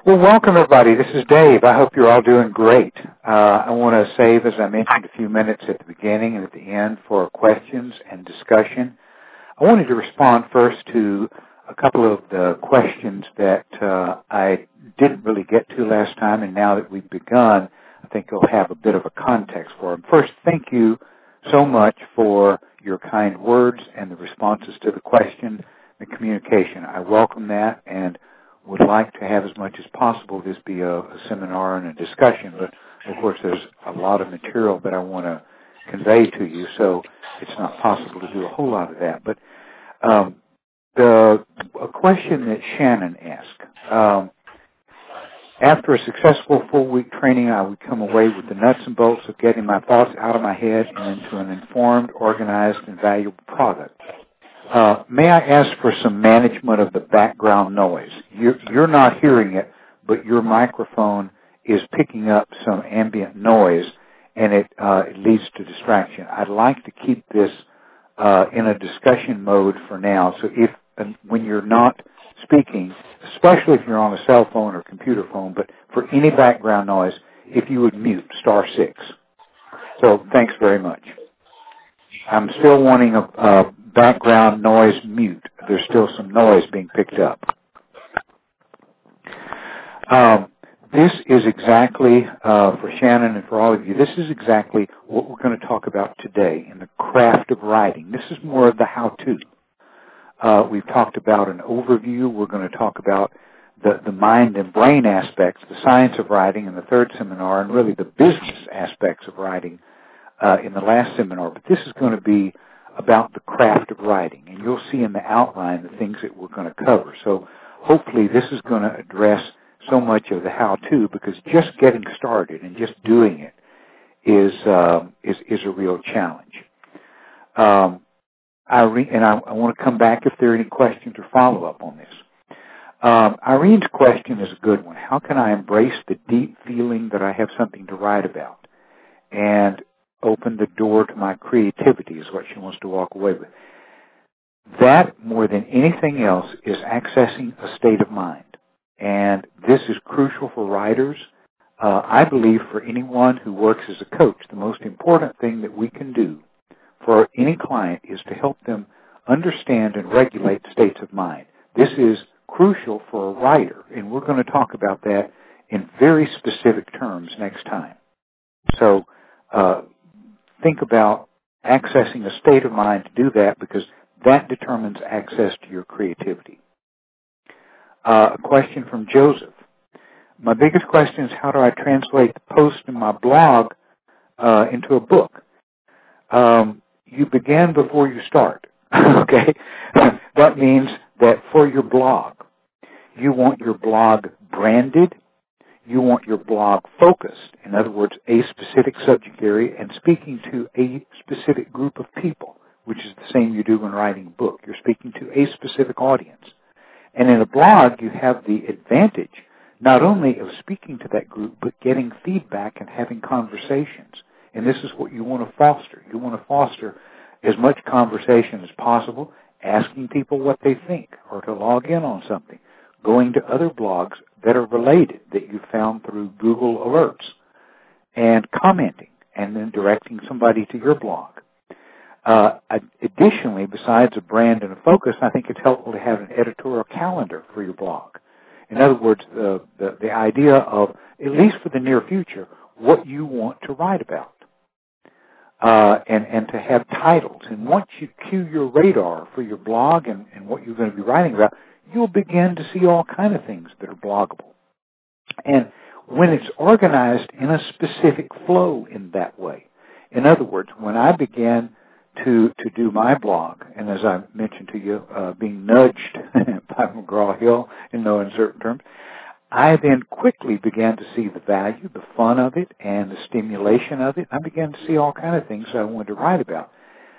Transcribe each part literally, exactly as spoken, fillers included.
Well, welcome everybody. This is Dave. I hope you're all doing great. Uh, I want to save, as I mentioned, a few minutes at the beginning and at the end for questions and discussion. I wanted to respond first to a couple of the questions that uh, I didn't really get to last time, and now that we've begun, I think you'll have a bit of a context for them. First, thank you so much for your kind words and the responses to the question, the communication. I welcome that and would like to have as much as possible this be a, a seminar and a discussion, but of course there's a lot of material that I want to convey to you, so it's not possible to do a whole lot of that. But um, the a question that Shannon asked, um, after a successful four-week training, I would come away with the nuts and bolts of getting my thoughts out of my head and into an informed, organized, and valuable product. Uh, may I ask for some management of the background noise? You're, you're not hearing it, but your microphone is picking up some ambient noise, and it, uh, it leads to distraction. I'd like to keep this uh, in a discussion mode for now. So if uh, when you're not speaking, especially if you're on a cell phone or computer phone, but for any background noise, if you would mute star six. So thanks very much. I'm still wanting a, a background noise mute. There's still some noise being picked up. Um, this is exactly, uh, for Shannon and for all of you, this is exactly what we're going to talk about today in the craft of writing. This is more of the how-to. Uh, we've talked about an overview. We're going to talk about the, the mind and brain aspects, the science of writing in the third seminar, and really the business aspects of writing Uh, in the last seminar, but this is going to be about the craft of writing, and you'll see in the outline the things that we're going to cover. So hopefully this is going to address so much of the how-to, because just getting started and just doing it is uh, is, is a real challenge. Um, Irene, and I, I want to come back if there are any questions or follow-up on this. Um, Irene's question is a good one. How can I embrace the deep feeling that I have something to write about and open the door to my creativity, is what she wants to walk away with. That, more than anything else, is accessing a state of mind. And this is crucial for writers. Uh, I believe for anyone who works as a coach, the most important thing that we can do for any client is to help them understand and regulate states of mind. This is crucial for a writer, and we're going to talk about that in very specific terms next time. So, uh, think about accessing a state of mind to do that, because that determines access to your creativity. Uh, a question from Joseph. My biggest question is, how do I translate the post in my blog uh, into a book? Um, you begin before you start, okay? That means that for your blog, you want your blog branded. You want your blog focused, in other words, a specific subject area and speaking to a specific group of people, which is the same you do when writing a book. You're speaking to a specific audience. And in a blog, you have the advantage not only of speaking to that group, but getting feedback and having conversations. And this is what you want to foster. You want to foster as much conversation as possible, asking people what they think or to log in on something, going to other blogs that are related that you found through Google Alerts, and commenting, and then directing somebody to your blog. Uh, additionally, besides a brand and a focus, I think it's helpful to have an editorial calendar for your blog. In other words, the, the, the idea of, at least for the near future, what you want to write about, uh, and, and to have titles. And once you cue your radar for your blog and, and what you're going to be writing about, you'll begin to see all kinds of things that are bloggable. And when it's organized in a specific flow in that way. In other words, when I began to to do my blog, and as I mentioned to you, uh, being nudged by McGraw-Hill in no uncertain terms, I then quickly began to see the value, the fun of it, and the stimulation of it. I began to see all kinds of things I wanted to write about.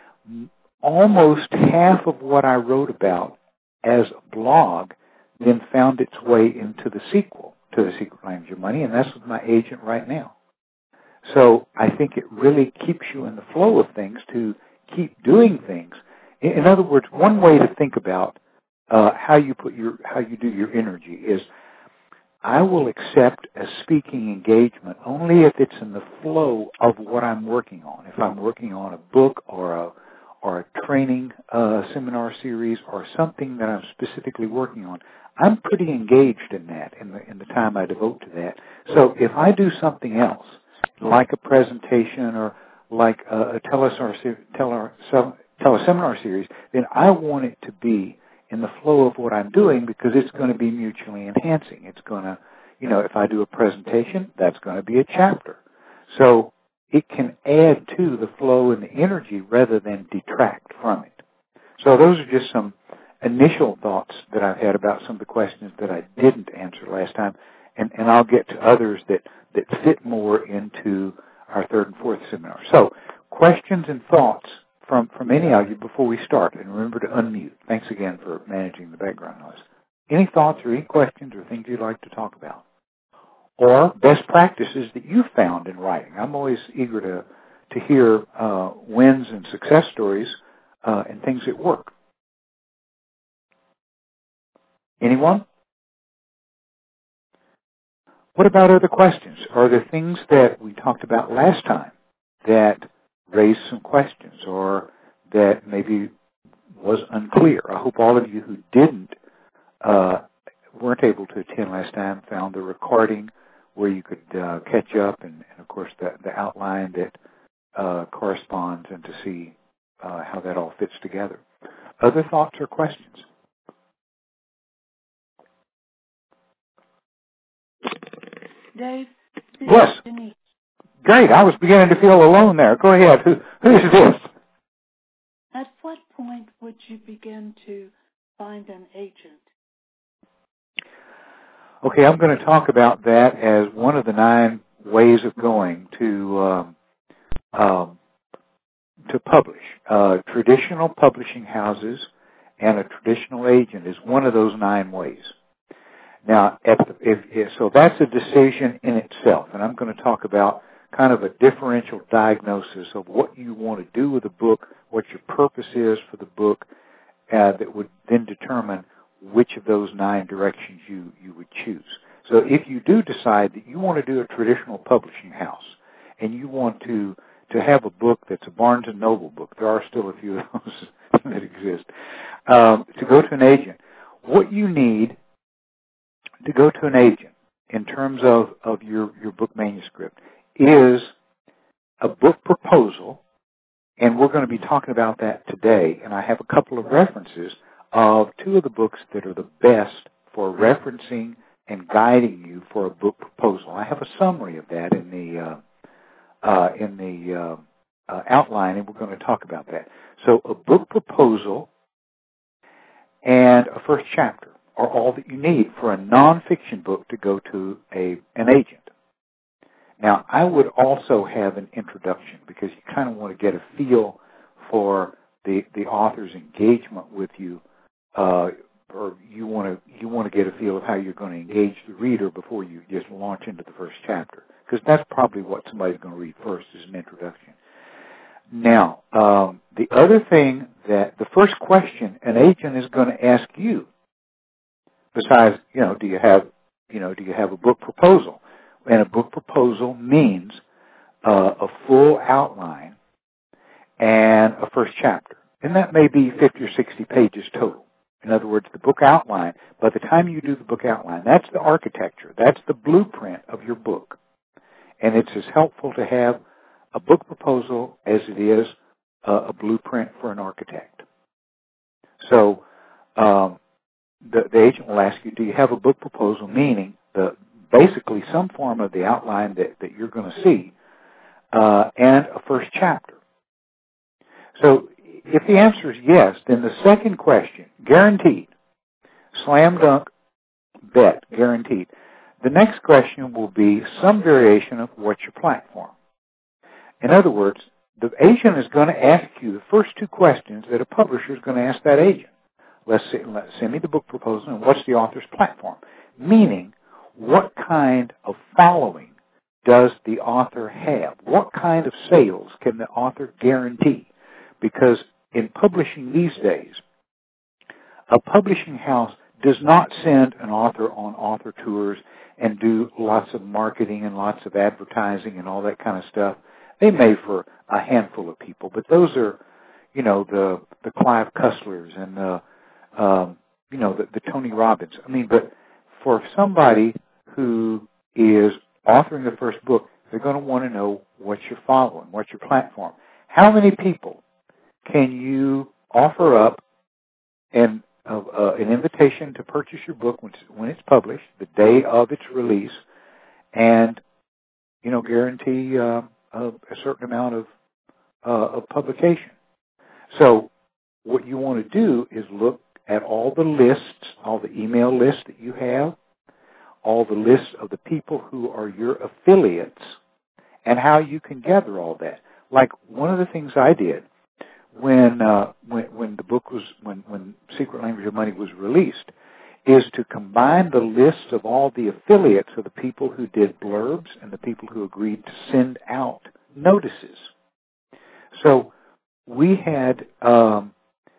Almost half of what I wrote about as a blog then found its way into the sequel to The Secret Language of Money, and that's with my agent right now. So I think it really keeps you in the flow of things to keep doing things. In other words, one way to think about uh, how you put your how you do your energy is, I will accept a speaking engagement only if it's in the flow of what I'm working on. If I'm working on a book or a or a training uh, seminar series or something that I'm specifically working on, I'm pretty engaged in that in the in the time I devote to that. So if I do something else, like a presentation or like a, a teleseminar, tele, teleseminar series, then I want it to be in the flow of what I'm doing because it's going to be mutually enhancing. It's going to, you know, if I do a presentation, that's going to be a chapter. So it can add to the flow and the energy rather than detract from it. So those are just some initial thoughts that I've had about some of the questions that I didn't answer last time, and, and I'll get to others that, that fit more into our third and fourth seminar. So questions and thoughts from, from any of you before we start, and remember to unmute. Thanks again for managing the background noise. Any thoughts or any questions or things you'd like to talk about? Or best practices that you've found in writing. I'm always eager to, to hear uh, wins and success stories uh, and things that work. Anyone? What about other questions? Are there things that we talked about last time that raised some questions or that maybe was unclear? I hope all of you who didn't, uh, weren't able to attend last time found the recording where you could uh, catch up and, and, of course, the, the outline that uh, corresponds and to see uh, how that all fits together. Other thoughts or questions? Dave? Yes. Denise. Great. I was beginning to feel alone there. Go ahead. Who, who is this? At what point would you begin to find an agent? Okay, I'm going to talk about that as one of the nine ways of going to um, um, to publish. Uh, traditional publishing houses and a traditional agent is one of those nine ways. Now, if, if, if, so that's a decision in itself, and I'm going to talk about kind of a differential diagnosis of what you want to do with the book, what your purpose is for the book, uh, that would then determine which of those nine directions you, you would choose. So if you do decide that you want to do a traditional publishing house and you want to, to have a book that's a Barnes and Noble book, there are still a few of those that exist, um, to go to an agent, what you need to go to an agent in terms of, of your, your book manuscript is a book proposal, and we're going to be talking about that today, and I have a couple of references of two of the books that are the best for referencing and guiding you for a book proposal. I have a summary of that in the uh, uh, in the uh, uh, outline, and we're going to talk about that. So a book proposal and a first chapter are all that you need for a nonfiction book to go to a an agent. Now, I would also have an introduction because you kind of want to get a feel for the the author's engagement with you, uh, or you want to you want to get a feel of how you're going to engage the reader before you just launch into the first chapter, because that's probably what somebody's going to read first is an introduction. Now, um, the other thing that the first question an agent is going to ask you, besides, you know, do you have, you know, do you have a book proposal? And a book proposal means uh, a full outline and a first chapter. And that may be fifty or sixty pages total. In other words, the book outline, by the time you do the book outline, that's the architecture. That's the blueprint of your book. And it's as helpful to have a book proposal as it is uh, a blueprint for an architect. So um, the, the agent will ask you, do you have a book proposal, meaning the basically some form of the outline that, that you're going to see, uh, and a first chapter. So if the answer is yes, then the second question, guaranteed, slam dunk, bet, guaranteed. The next question will be some variation of what's your platform. In other words, the agent is going to ask you the first two questions that a publisher is going to ask that agent. Let's say, let's send me the book proposal and what's the author's platform? Meaning, what kind of following does the author have? What kind of sales can the author guarantee? Because in publishing these days, a publishing house does not send an author on author tours and do lots of marketing and lots of advertising and all that kind of stuff. They may for a handful of people, but those are, you know, the the Clive Cusslers and the, um, you know, the, the Tony Robbins. I mean, but for somebody who is authoring the first book, they're going to want to know what you're following, what's your platform. How many people can you offer up an, uh, uh, an invitation to purchase your book when it's, when it's published, the day of its release, and, you know, guarantee uh, a, a certain amount of, uh, of publication? So what you want to do is look at all the lists, all the email lists that you have, all the lists of the people who are your affiliates, and how you can gather all that. Like one of the things I did when uh, when, when the book was when when Secret Language of Money was released, is to combine the list of all the affiliates of the people who did blurbs and the people who agreed to send out notices. So we had um,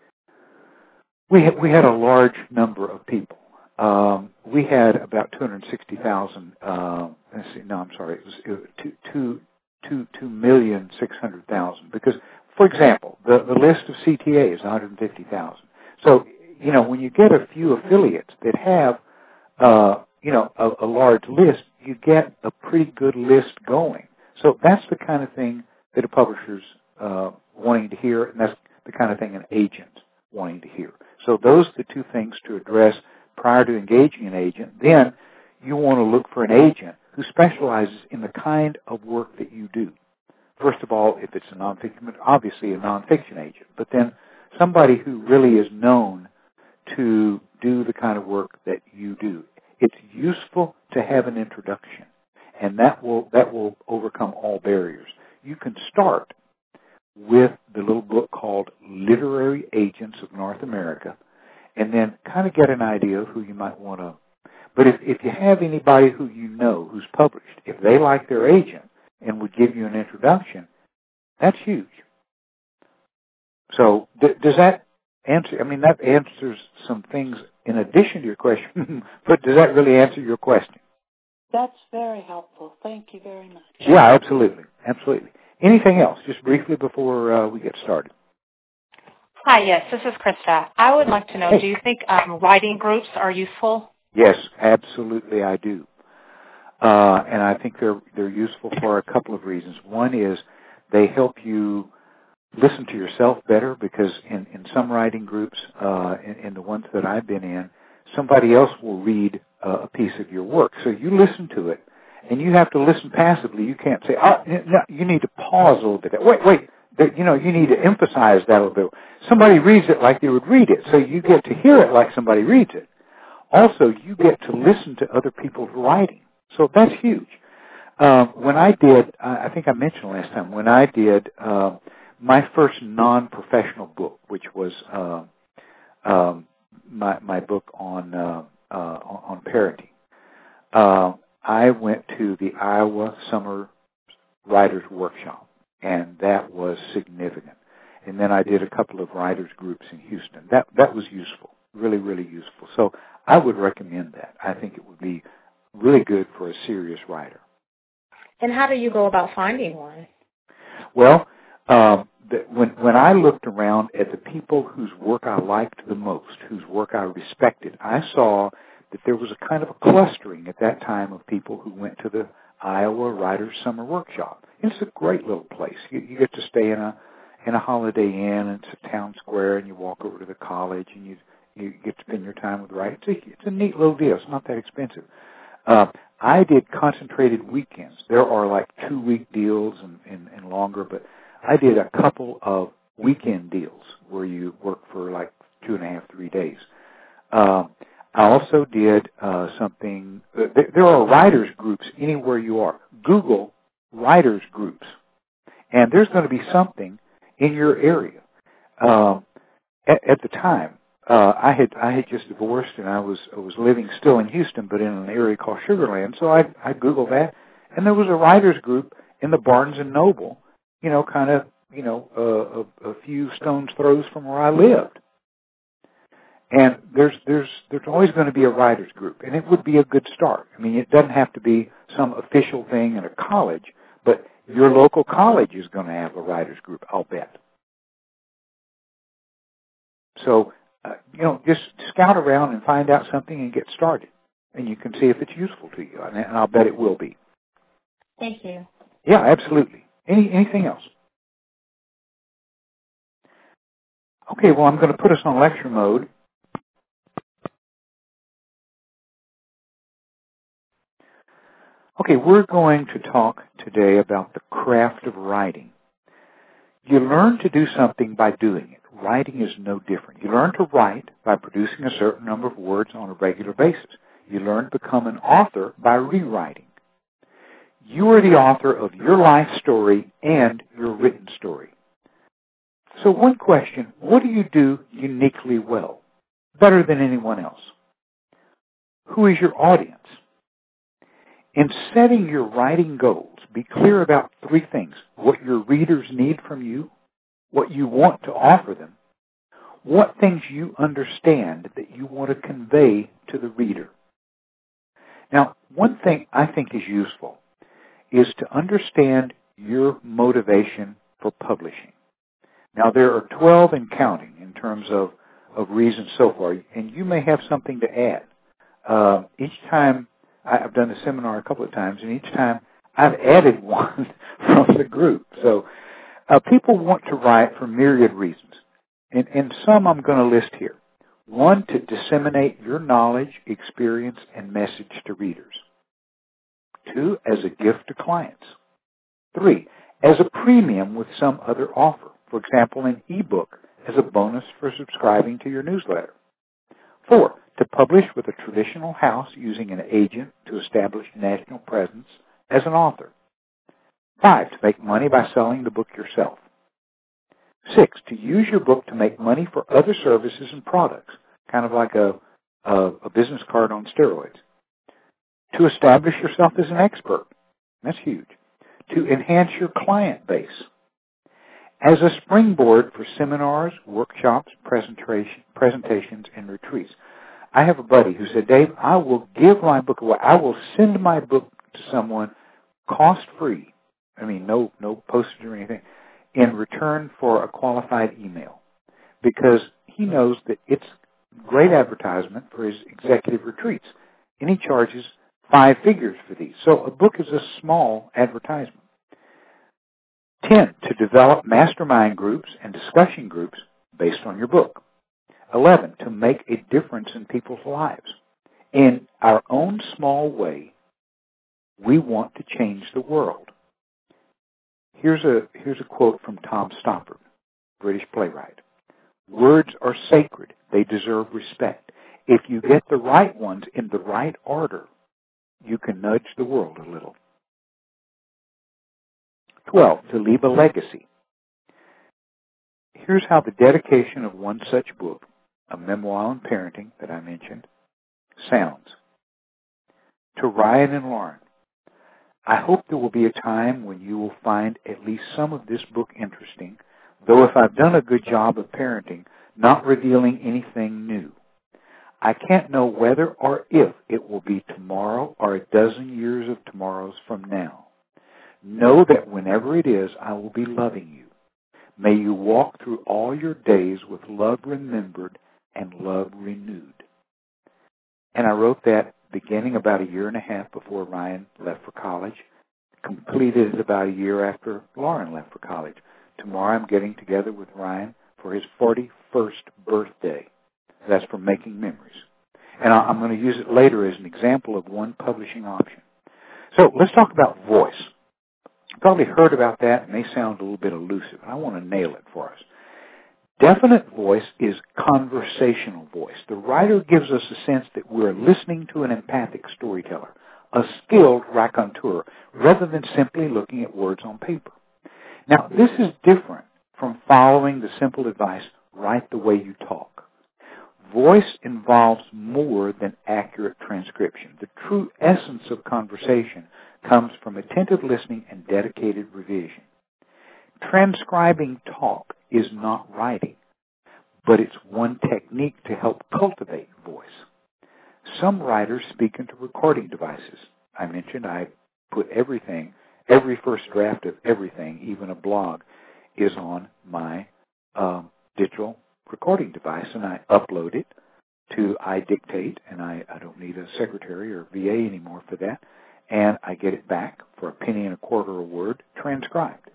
we had we had a large number of people. Um, we had about two hundred sixty thousand. Uh, let's see, no, I'm sorry, it was, it was two, two, two, two million six hundred thousand. Because, for example, the, the list of C T A is one hundred fifty thousand. So, you know, when you get a few affiliates that have, uh, you know, a, a large list, you get a pretty good list going. So that's the kind of thing that a publisher's uh, wanting to hear, and that's the kind of thing an agent's wanting to hear. So those are the two things to address prior to engaging an agent. Then you want to look for an agent who specializes in the kind of work that you do. First of all, if it's a nonfiction, obviously a nonfiction agent, but then somebody who really is known to do the kind of work that you do. It's useful to have an introduction, and that will that will overcome all barriers. You can start with the little book called Literary Agents of North America, and then kind of get an idea of who you might want to. But if, if you have anybody who you know who's published, if they like their agent and would give you an introduction, that's huge. So th- does that answer? I mean, that answers some things in addition to your question, but does that really answer your question? That's very helpful. Thank you very much. Yeah, absolutely. Absolutely. Anything else, just briefly before uh, we get started? Hi, yes, this is Krista. I would like to know, Hey. do you think um, writing groups are useful? Yes, absolutely I do. Uh, and I think they're they're useful for a couple of reasons. One is they help you listen to yourself better, because in, in some writing groups, uh, in, in the ones that I've been in, somebody else will read uh, a piece of your work. So you listen to it, and you have to listen passively. You can't say, oh, no, you need to pause a little bit. Wait, wait, you know, you need to emphasize that a little bit. Somebody reads it like they would read it, so you get to hear it like somebody reads it. Also, you get to listen to other people's writing. So that's huge. Um, when I did, I think I mentioned last time, when I did uh, my first non-professional book, which was uh, um, my, my book on uh, uh, on parenting, uh, I went to the Iowa Summer Writers Workshop, and that was significant. And then I did a couple of writers groups in Houston. That that was useful, really, really useful. So I would recommend that. I think it would be really good for a serious writer. And how do you go about finding one? Well, um, the, when when I looked around at the people whose work I liked the most, whose work I respected, I saw that there was a kind of a clustering at that time of people who went to the Iowa Writers Summer Workshop. It's a great little place. You, you get to stay in a in a Holiday Inn, and it's a town square, and you walk over to the college, and you you get to spend your time with writing. It's a, it's a neat little deal. It's not that expensive. Uh, I did concentrated weekends. There are like two-week deals and, and, and longer, but I did a couple of weekend deals where you work for like two and a half, three days. Uh, I also did uh, something. Uh, there, there are writers groups anywhere you are. Google writers groups, and there's going to be something in your area. Um, at, at the time, uh, I had I had just divorced, and I was I was living still in Houston, but in an area called Sugar Land. So I I Googled that, and there was a writers group in the Barnes and Noble, you know, kind of you know uh, a, a few stones throws from where I lived. And there's there's there's always going to be a writers group, and it would be a good start. I mean, it doesn't have to be some official thing in a college, but your local college is going to have a writers group, I'll bet. So, uh, you know, just scout around and find out something and get started, and you can see if it's useful to you, and, and I'll bet it will be. Thank you. Yeah, absolutely. Any anything else? Okay, well, I'm going to put us on lecture mode. Okay, we're going to talk today about the craft of writing. You learn to do something by doing it. Writing is no different. You learn to write by producing a certain number of words on a regular basis. You learn to become an author by rewriting. You are the author of your life story and your written story. So one question, what do you do uniquely well, better than anyone else? Who is your audience? In setting your writing goals, be clear about three things: what your readers need from you, what you want to offer them, what things you understand that you want to convey to the reader. Now, one thing I think is useful is to understand your motivation for publishing. Now, there are twelve and counting in terms of, of reasons so far, and you may have something to add. Uh, each time, I've done the seminar a couple of times, and each time I've added one from the group. So uh, people want to write for myriad reasons, and, and some I'm going to list here. One, to disseminate your knowledge, experience, and message to readers. Two, as a gift to clients. Three, as a premium with some other offer. For example, an ebook as a bonus for subscribing to your newsletter. Four, to publish with a traditional house using an agent to establish national presence as an author. Five, to make money by selling the book yourself. Six, to use your book to make money for other services and products, kind of like a, a, a business card on steroids. To establish yourself as an expert. That's huge. To enhance your client base. As a springboard for seminars, workshops, presentation, presentations, and retreats. I have a buddy who said, Dave, I will give my book away. I will send my book to someone cost-free. I mean, no, no postage or anything, in return for a qualified email. Because he knows that it's great advertisement for his executive retreats. And he charges five figures for these. So a book is a small advertisement. Ten, to develop mastermind groups and discussion groups based on your book. Eleven, to make a difference in people's lives. In our own small way, we want to change the world. Here's a, here's a quote from Tom Stoppard, British playwright. Words are sacred. They deserve respect. If you get the right ones in the right order, you can nudge the world a little. Twelve, to leave a legacy. Here's how the dedication of one such book, a memoir on parenting that I mentioned, sounds. To Ryan and Lauren, I hope there will be a time when you will find at least some of this book interesting, though if I've done a good job of parenting, not revealing anything new. I can't know whether or if it will be tomorrow or a dozen years of tomorrows from now. Know that whenever it is, I will be loving you. May you walk through all your days with love remembered and love renewed. And I wrote that beginning about a year and a half before Ryan left for college, completed it about a year after Lauren left for college. Tomorrow I'm getting together with Ryan for his forty-first birthday. That's from Making Memories. And I'm going to use it later as an example of one publishing option. So let's talk about voice. You've probably heard about that. It may sound a little bit elusive. I want to nail it for us. Definite voice is conversational voice. The writer gives us a sense that we're listening to an empathic storyteller, a skilled raconteur, rather than simply looking at words on paper. Now, this is different from following the simple advice, write the way you talk. Voice involves more than accurate transcription. The true essence of conversation comes from attentive listening and dedicated revision. Transcribing talk is not writing. but it's one technique to help cultivate voice. Some writers speak into recording devices. I mentioned I put everything, every first draft of everything, even a blog, is on my uh, digital recording device, and I upload it to iDictate, and I, I don't need a secretary or V A anymore for that, and I get it back for a penny and a quarter a word transcribed.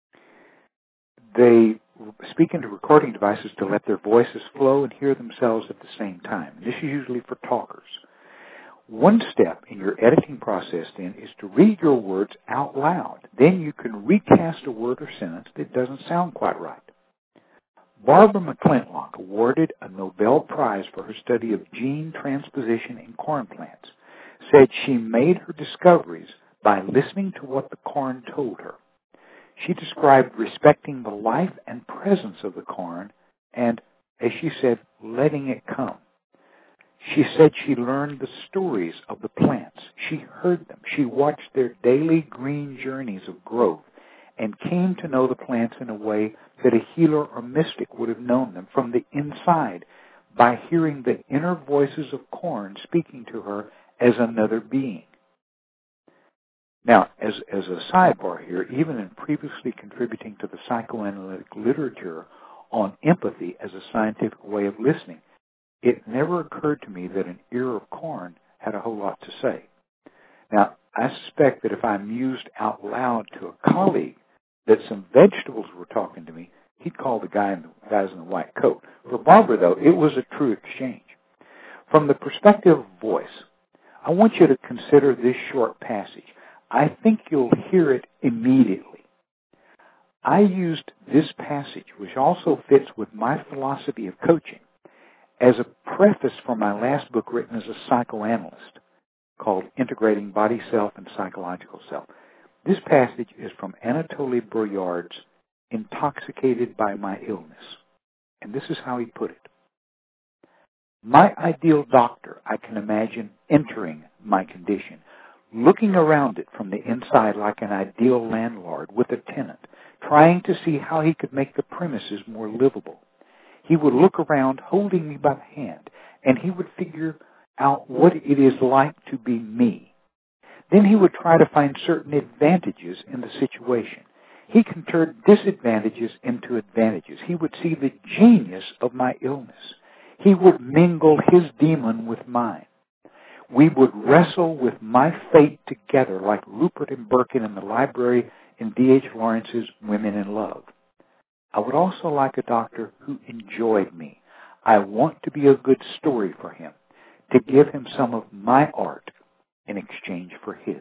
They speak into recording devices to let their voices flow and hear themselves at the same time. This is usually for talkers. One step in your editing process, then, is to read your words out loud. Then you can recast a word or sentence that doesn't sound quite right. Barbara McClintock, awarded a Nobel Prize for her study of gene transposition in corn plants, said she made her discoveries by listening to what the corn told her. She described respecting the life and presence of the corn and, as she said, letting it come. She said she learned the stories of the plants. She heard them. She watched their daily green journeys of growth and came to know the plants in a way that a healer or mystic would have known them from the inside by hearing the inner voices of corn speaking to her as another being. Now, as, as a sidebar here, even in previously contributing to the psychoanalytic literature on empathy as a scientific way of listening, it never occurred to me that an ear of corn had a whole lot to say. Now, I suspect that if I mused out loud to a colleague that some vegetables were talking to me, he'd call the guy in the guys in the white coat. For Barbara, though, it was a true exchange. From the perspective of voice, I want you to consider this short passage. I think you'll hear it immediately. I used this passage, which also fits with my philosophy of coaching, as a preface for my last book written as a psychoanalyst called Integrating Body Self and Psychological Self. This passage is from Anatoly Boyard's Intoxicated by My Illness. And this is how he put it. My ideal doctor, I can imagine entering my condition, looking around it from the inside like an ideal landlord with a tenant, trying to see how he could make the premises more livable. He would look around holding me by the hand, and he would figure out what it is like to be me. Then he would try to find certain advantages in the situation. He can turn disadvantages into advantages. He would see the genius of my illness. He would mingle his demon with mine. We would wrestle with my fate together like Rupert and Birkin in the library in D H Lawrence's Women in Love. I would also like a doctor who enjoyed me. I want to be a good story for him, to give him some of my art in exchange for his.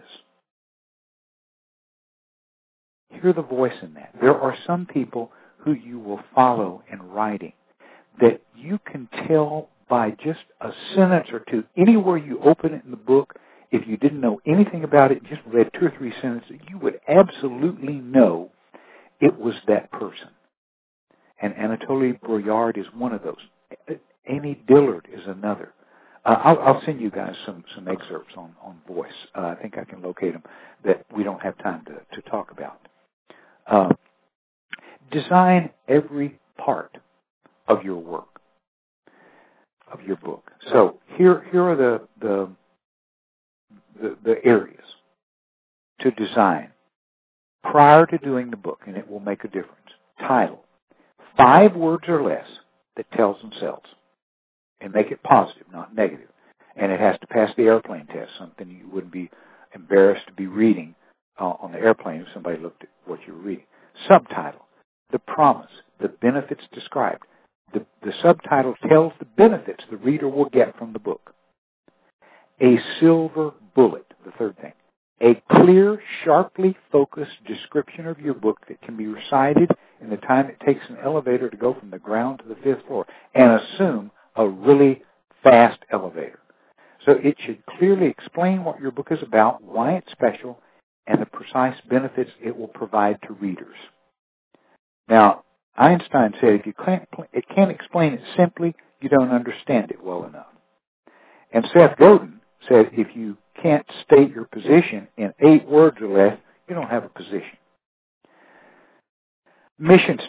Hear the voice in that. There are some people who you will follow in writing that you can tell by just a sentence or two. Anywhere you open it in the book, if you didn't know anything about it, just read two or three sentences, you would absolutely know it was that person. And Anatoly Boyard is one of those. Amy Dillard is another. Uh, I'll, I'll send you guys some, some excerpts on, on voice. Uh, I think I can locate them that we don't have time to, to talk about. Uh, design every part of your work, of your book. So here, here are the, the, the, the areas to design prior to doing the book, and it will make a difference. Title. Five words or less that tells themselves. And make it positive, not negative. And it has to pass the airplane test, something you wouldn't be embarrassed to be reading uh, on the airplane if somebody looked at what you were reading. Subtitle. The promise. The benefits described. The, the subtitle tells the benefits the reader will get from the book. A silver bullet, the third thing. A clear, sharply focused description of your book that can be recited in the time it takes an elevator to go from the ground to the fifth floor, and assume a really fast elevator. So it should clearly explain what your book is about, why it's special, and the precise benefits it will provide to readers. Now, Einstein said if you can't, it can't explain it simply, you don't understand it well enough. And Seth Godin said if you can't state your position in eight words or less, you don't have a position. Mission statement.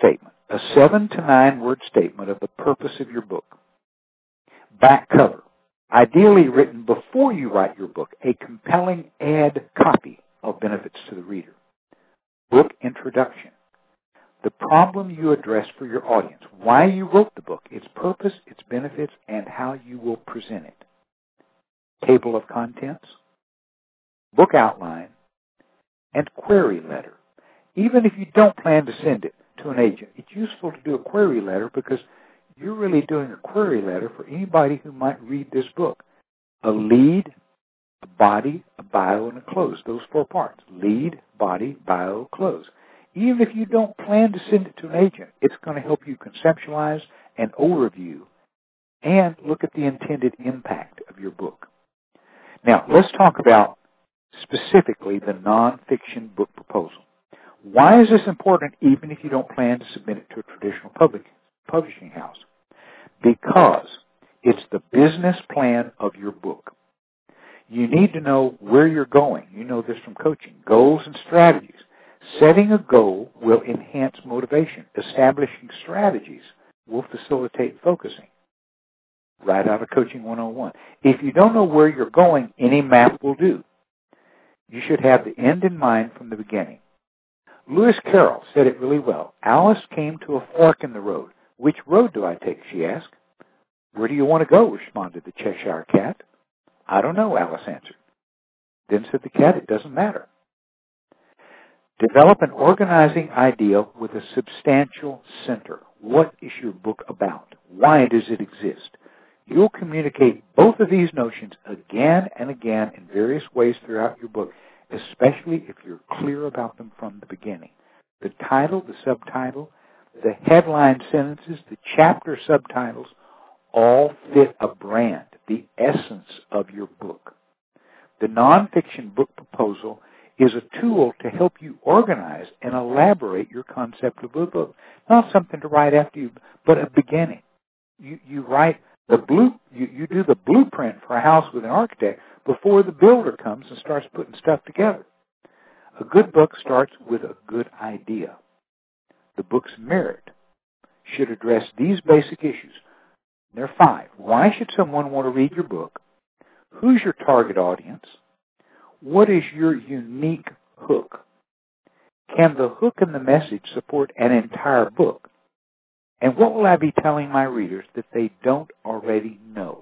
a seven to nine word statement of the purpose of your book. Back cover, ideally written before you write your book, a compelling ad copy of benefits to the reader. Book introduction, the problem you address for your audience, why you wrote the book, its purpose, its benefits, and how you will present it. Table of contents, book outline, and query letter. Even if you don't plan to send it to an agent, it's useful to do a query letter because you're really doing a query letter for anybody who might read this book. A lead, a body, a bio, and a close. Those four parts. Lead, body, bio, close. Even if you don't plan to send it to an agent, it's going to help you conceptualize an overview and look at the intended impact of your book. Now, let's talk about specifically the nonfiction book proposal. Why is this important even if you don't plan to submit it to a traditional public publishing house? Because it's the business plan of your book. You need to know where you're going. You know this from coaching. Goals and strategies. Setting a goal will enhance motivation. Establishing strategies will facilitate focusing. Right out of Coaching one oh one. If you don't know where you're going, any map will do. You should have the end in mind from the beginning. Lewis Carroll said it really well. Alice came to a fork in the road. Which road do I take, she asked. Where do you want to go, responded the Cheshire Cat. I don't know, Alice answered. Then said the cat, it doesn't matter. Develop an organizing idea with a substantial center. What is your book about? Why does it exist? You'll communicate both of these notions again and again in various ways throughout your book, especially if you're clear about them from the beginning. The title, the subtitle, the headline sentences, the chapter subtitles, all fit a brand, the essence of your book. The nonfiction book proposal is a tool to help you organize and elaborate your concept of the book. Not something to write after you, but a beginning. You, you write the blue, you, you do the blueprint for a house with an architect before the builder comes and starts putting stuff together. A good book starts with a good idea. The book's merit should address these basic issues. There are five. Why should someone want to read your book? Who's your target audience? What is your unique hook? Can the hook and the message support an entire book? And what will I be telling my readers that they don't already know?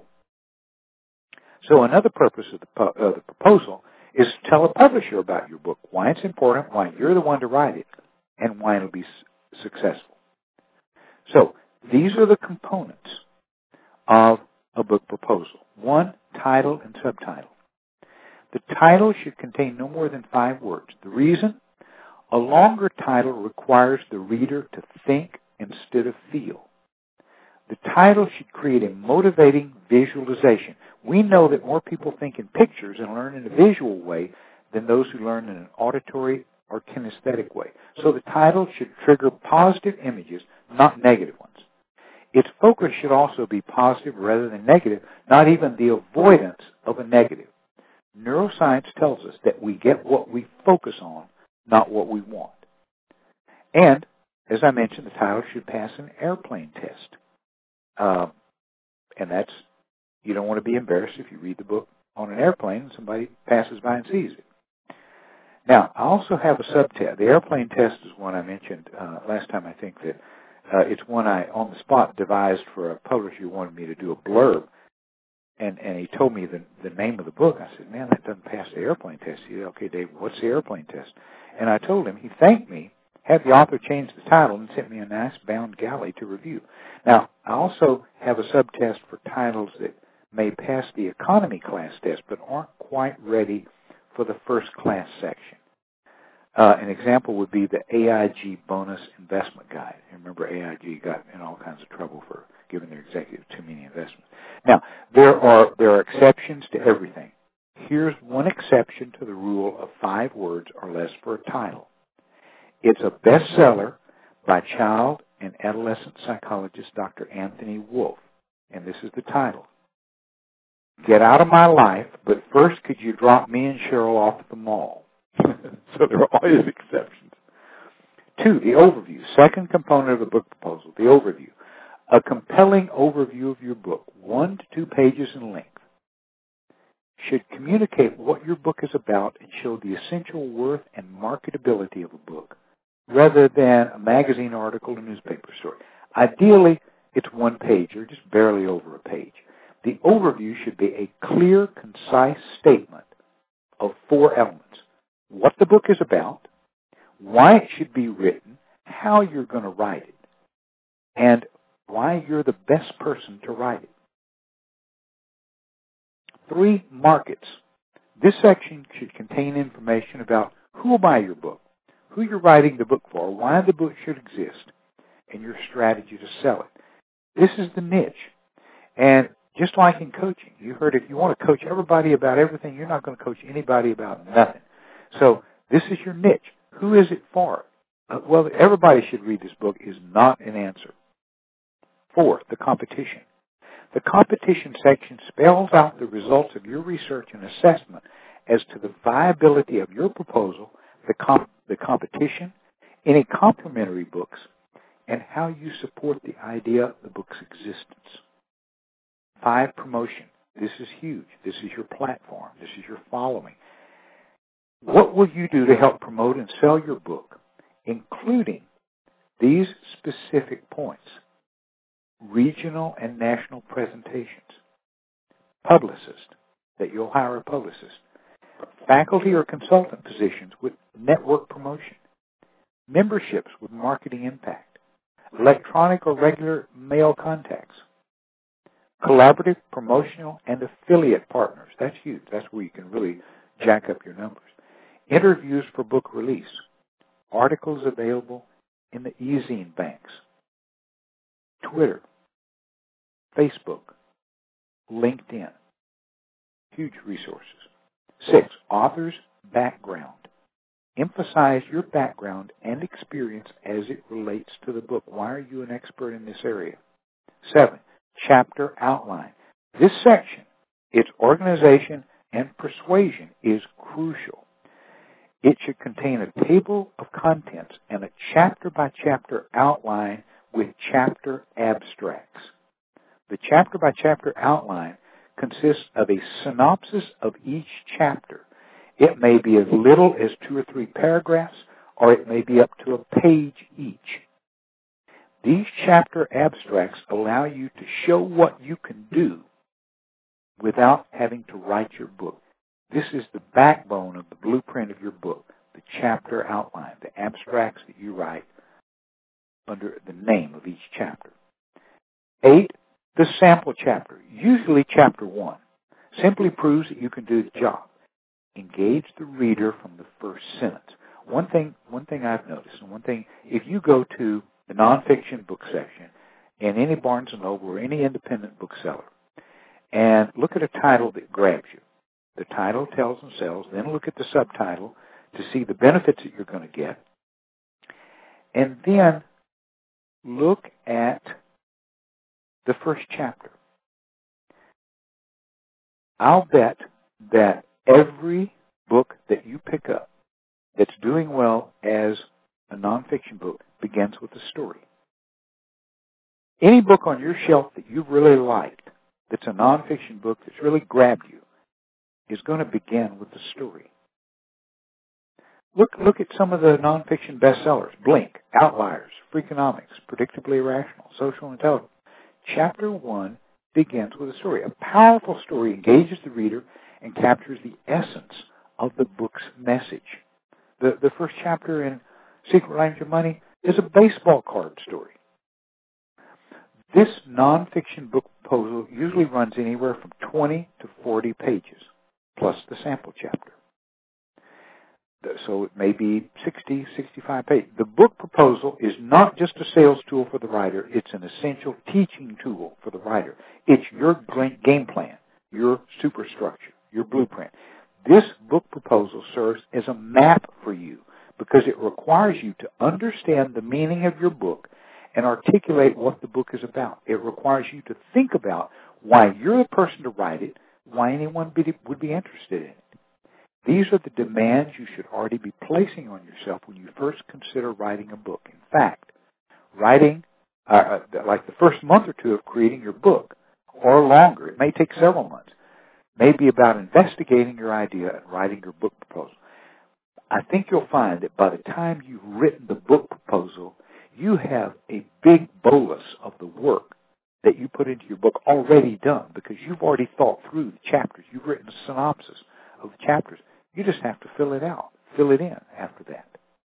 So another purpose of the, uh, the proposal is to tell a publisher about your book, why it's important, why you're the one to write it, and why it'll be s- successful. So these are the components of a book proposal. One, title and subtitle. The title should contain no more than five words. The reason? A longer title requires the reader to think instead of feel. The title should create a motivating visualization. We know that more people think in pictures and learn in a visual way than those who learn in an auditory or kinesthetic way. So the title should trigger positive images, not negative ones. Its focus should also be positive rather than negative, not even the avoidance of a negative. Neuroscience tells us that we get what we focus on, not what we want. And, as I mentioned, the title should pass an airplane test. Um, and that's, you don't want to be embarrassed if you read the book on an airplane and somebody passes by and sees it. Now, I also have a subtest. The airplane test is one I mentioned uh, last time. I think that uh, it's one I, on the spot, devised for a publisher who wanted me to do a blurb. And and he told me the the name of the book. I said, man, that doesn't pass the airplane test. He said, okay, Dave, what's the airplane test? And I told him. He thanked me, had the author change the title, and sent me a nice bound galley to review. Now, I also have a subtest for titles that may pass the economy class test, but aren't quite ready for the first class section. Uh, an example would be the A I G Bonus Investment Guide. Remember, A I G got in all kinds of trouble for giving their executive too many investments. Now, there are there are exceptions to everything. Here's one exception to the rule of five words or less for a title. It's a bestseller by child and adolescent psychologist Doctor Anthony Wolfe, and this is the title. Get out of my life, but first could you drop me and Cheryl off at the mall? So there are always exceptions. Two, the overview. Second component of a book proposal, the overview. A compelling overview of your book, one to two pages in length, should communicate what your book is about and show the essential worth and marketability of a book, rather than a magazine article or newspaper story. Ideally, it's one page or just barely over a page. The overview should be a clear, concise statement of four elements. What the book is about, why it should be written, how you're going to write it, and why you're the best person to write it. Three, markets. This section should contain information about who will buy your book, who you're writing the book for, why the book should exist, and your strategy to sell it. This is the niche. And just like in coaching, you heard if you want to coach everybody about everything, you're not going to coach anybody about nothing. So this is your niche. Who is it for? Uh, well, everybody should read this book is not an answer. Fourth, the competition. The competition section spells out the results of your research and assessment as to the viability of your proposal, the, comp- the competition, any complementary books, and how you support the idea of the book's existence. Five, promotion. This is huge. This is your platform. This is your following. What will you do to help promote and sell your book, including these specific points? Regional and national presentations. Publicist, that you'll hire a publicist. Faculty or consultant positions with network promotion. Memberships with marketing impact. Electronic or regular mail contacts. Collaborative, promotional, and affiliate partners. That's huge. That's where you can really jack up your numbers. Interviews for book release. Articles available in the e-zine banks. Twitter, Facebook, LinkedIn. Huge resources. Six, author's background. Emphasize your background and experience as it relates to the book. Why are you an expert in this area? Seven, chapter outline. This section, its organization and persuasion is crucial. It should contain a table of contents and a chapter-by-chapter outline with chapter abstracts. The chapter-by-chapter outline consists of a synopsis of each chapter. It may be as little as two or three paragraphs, or it may be up to a page each. These chapter abstracts allow you to show what you can do without having to write your book. This is the backbone of the blueprint of your book, the chapter outline, the abstracts that you write under the name of each chapter. Eight, the sample chapter, usually chapter one, simply proves that you can do the job. Engage the reader from the first sentence. One thing, one thing I've noticed, and one thing, if you go to the nonfiction book section in any Barnes and Noble or any independent bookseller and look at a title that grabs you, the title tells themselves, then look at the subtitle to see the benefits that you're going to get, and then look at the first chapter. I'll bet that every book that you pick up that's doing well as a nonfiction book begins with a story. Any book on your shelf that you've really liked that's a nonfiction book that's really grabbed you is going to begin with a story. Look, look at some of the nonfiction bestsellers. Blink, Outliers, Freakonomics, Predictably Irrational, Social Intelligence. Chapter one begins with a story. A powerful story engages the reader and captures the essence of the book's message. The, the first chapter in Secret Language of Money is a baseball card story. This nonfiction book proposal usually runs anywhere from twenty to forty pages, plus the sample chapter. So it may be sixty, sixty-five pages. The book proposal is not just a sales tool for the writer. It's an essential teaching tool for the writer. It's your game plan, your superstructure, your blueprint. This book proposal serves as a map for you because it requires you to understand the meaning of your book and articulate what the book is about. It requires you to think about why you're the person to write it, why anyone would be interested in it. These are the demands you should already be placing on yourself when you first consider writing a book. In fact, writing, uh, like the first month or two of creating your book, or longer, it may take several months, may be about investigating your idea and writing your book proposal. I think you'll find that by the time you've written the book proposal, you have a big bolus of the work that you put into your book already done, because you've already thought through the chapters. You've written a synopsis of the chapters. You just have to fill it out, fill it in after that.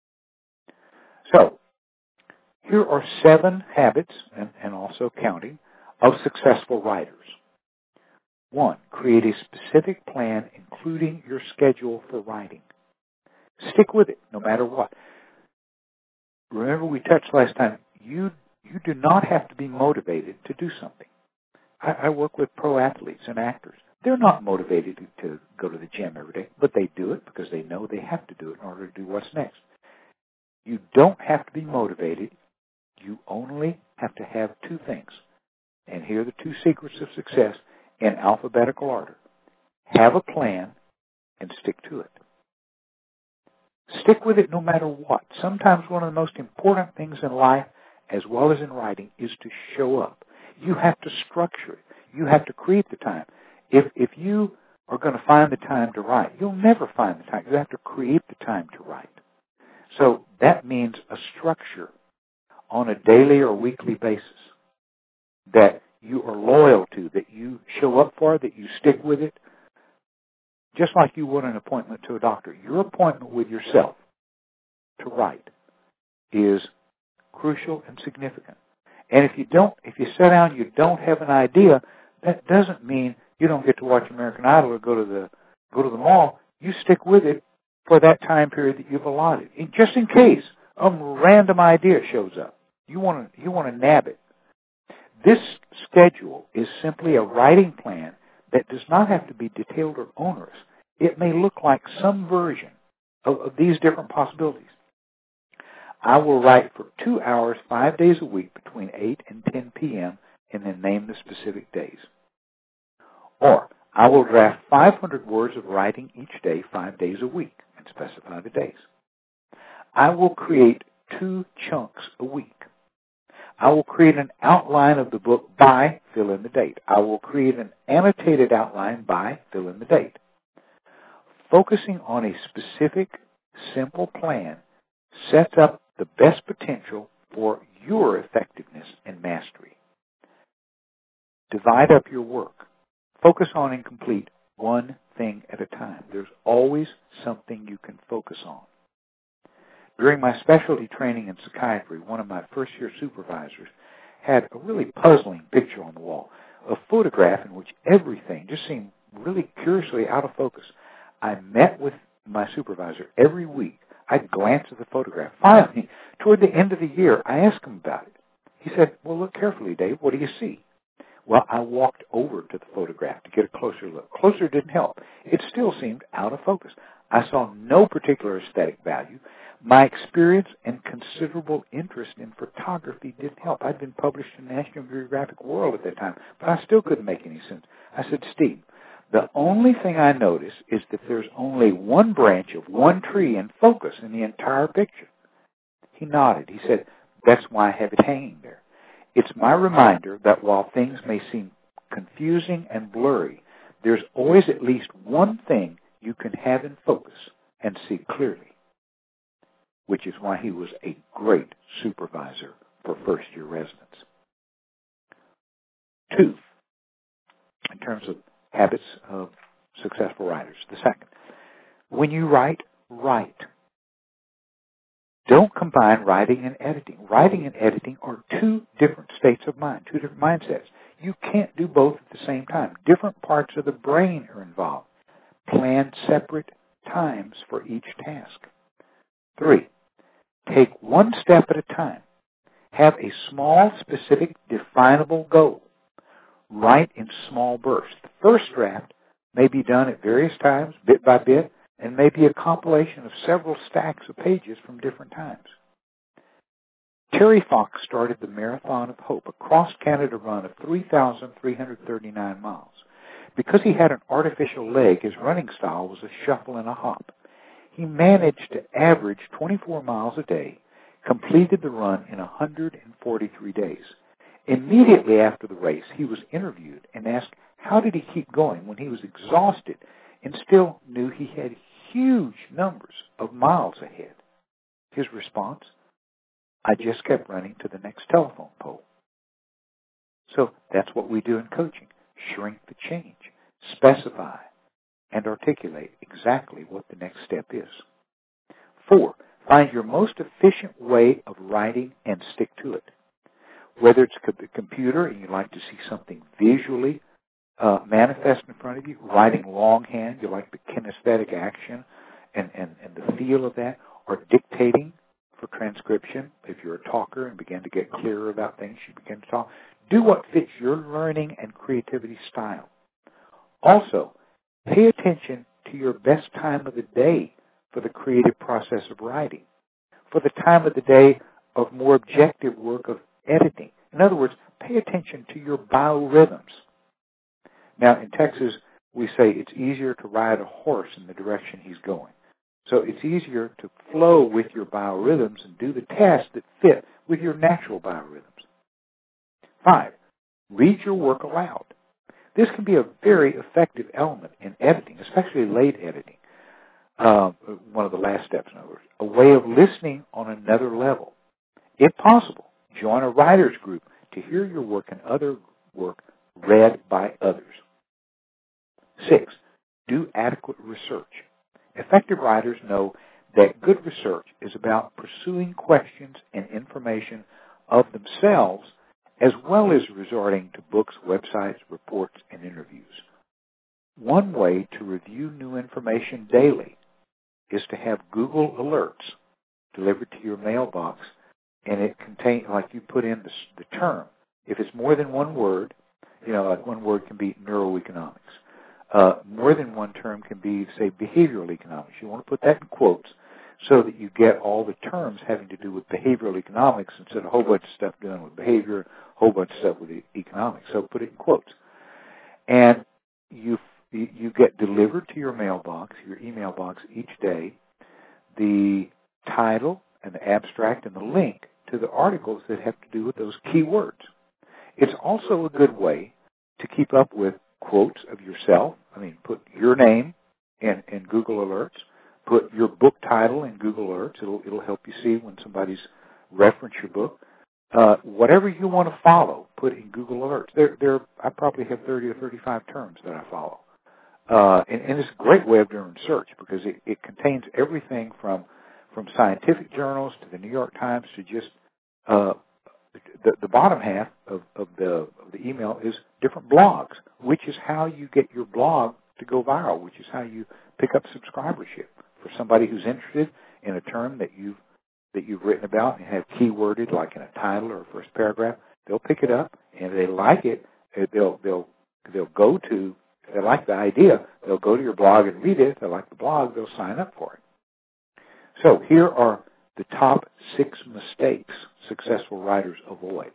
So, here are seven habits, and, and also counting, of successful writers. One, create a specific plan, including your schedule for writing. Stick with it, no matter what. Remember, we touched last time, you you do not have to be motivated to do something. I, I work with pro athletes and actors. They're not motivated to, to go to the gym every day, but they do it because they know they have to do it in order to do what's next. You don't have to be motivated. You only have to have two things. And here are the two secrets of success in alphabetical order. Have a plan and stick to it. Stick with it no matter what. Sometimes one of the most important things in life, as well as in writing, is to show up. You have to structure it. You have to create the time. If if you are going to find the time to write, you'll never find the time. You have to create the time to write. So that means a structure on a daily or weekly basis that you are loyal to, that you show up for, that you stick with it, just like you would an appointment to a doctor. Your appointment with yourself to write is crucial and significant. And if you don't, if you sit down, you don't have an idea, that doesn't mean you don't get to watch American Idol or go to the go to the mall. You stick with it for that time period that you've allotted, and just in case a random idea shows up. You want to you want to nab it. This schedule is simply a writing plan that does not have to be detailed or onerous. It may look like some version of, of these different possibilities. I will write for two hours, five days a week between eight and ten p.m. and then name the specific days. Or, I will draft five hundred words of writing each day, five days a week, and specify the days. I will create two chunks a week. I will create an outline of the book by, fill in the date. I will create an annotated outline by, fill in the date. Focusing on a specific, simple plan sets up the best potential for your effectiveness and mastery. Divide up your work. Focus on and complete one thing at a time. There's always something you can focus on. During my specialty training in psychiatry, one of my first-year supervisors had a really puzzling picture on the wall, a photograph in which everything just seemed really curiously out of focus. I met with my supervisor every week. I'd glance at the photograph. Finally, toward the end of the year, I asked him about it. He said, "Well, look carefully, Dave. What do you see?" Well, I walked over to the photograph to get a closer look. Closer didn't help. It still seemed out of focus. I saw no particular aesthetic value. My experience and considerable interest in photography didn't help. I'd been published in National Geographic World at that time, but I still couldn't make any sense. I said, "Steve, the only thing I notice is that there's only one branch of one tree in focus in the entire picture." He nodded. He said, "That's why I have it hanging there. It's my reminder that while things may seem confusing and blurry, there's always at least one thing you can have in focus and see clearly," which is why he was a great supervisor for first-year residents. Two, in terms of habits of successful writers. The second, when you write, write. Don't combine writing and editing. Writing and editing are two different states of mind, two different mindsets. You can't do both at the same time. Different parts of the brain are involved. Plan separate times for each task. Three, take one step at a time. Have a small, specific, definable goal. Write in small bursts. The first draft may be done at various times, bit by bit, and may be a compilation of several stacks of pages from different times. Terry Fox started the Marathon of Hope, a cross-Canada run of three thousand three hundred thirty-nine miles. Because he had an artificial leg, his running style was a shuffle and a hop. He managed to average twenty-four miles a day, completed the run in one hundred forty-three days. Immediately after the race, he was interviewed and asked how did he keep going when he was exhausted and still knew he had huge numbers of miles ahead. His response, I just kept running to the next telephone pole. So that's what we do in coaching. Shrink the change, specify, and articulate exactly what the next step is. Four, find your most efficient way of writing and stick to it. Whether it's a computer and you like to see something visually uh, manifest in front of you, writing longhand, you like the kinesthetic action and, and, and the feel of that, or dictating for transcription. If you're a talker and begin to get clearer about things, you begin to talk. Do what fits your learning and creativity style. Also, pay attention to your best time of the day for the creative process of writing, for the time of the day of more objective work of editing. In other words, pay attention to your biorhythms. Now, in Texas, we say it's easier to ride a horse in the direction he's going. So it's easier to flow with your biorhythms and do the tasks that fit with your natural biorhythms. Five, read your work aloud. This can be a very effective element in editing, especially late editing. Uh, one of the last steps, in other words, a way of listening on another level. If possible, join a writer's group to hear your work and other work read by others. Six, do adequate research. Effective writers know that good research is about pursuing questions and information of themselves as well as resorting to books, websites, reports, and interviews. One way to review new information daily is to have Google Alerts delivered to your mailbox, and it contains, like you put in the, the term. If it's more than one word, you know, like one word can be neuroeconomics. Uh, more than one term can be, say, behavioral economics. You want to put that in quotes so that you get all the terms having to do with behavioral economics instead of a whole bunch of stuff dealing with behavior, a whole bunch of stuff with economics. So put it in quotes. And you you get delivered to your mailbox, your email box each day, the title and the abstract and the link to the articles that have to do with those keywords. It's also a good way to keep up with quotes of yourself. I mean, put your name in, in Google Alerts. Put your book title in Google Alerts. It'll, it'll help you see when somebody's referenced your book. Uh, whatever you want to follow, put in Google Alerts. There, there. I probably have thirty or thirty-five terms that I follow. Uh, and, and it's a great way of doing research because it, it contains everything from from scientific journals to the New York Times to just uh, the, the bottom half of, of the of the email is different blogs, which is how you get your blog to go viral, which is how you pick up subscribership. For somebody who's interested in a term that you've that you've written about and have keyworded, like in a title or a first paragraph, they'll pick it up, and if they like it, they'll they'll they'll go to. If they like the idea, they'll go to your blog and read it. If they like the blog, they'll sign up for it. So here are the top six mistakes successful writers avoid.